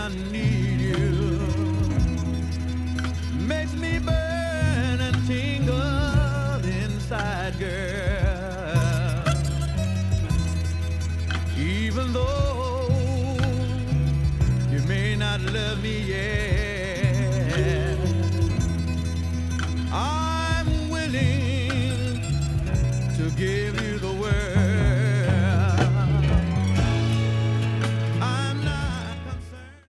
I need you. Makes me burn and tingle inside, girl. Even though you may not love me yet,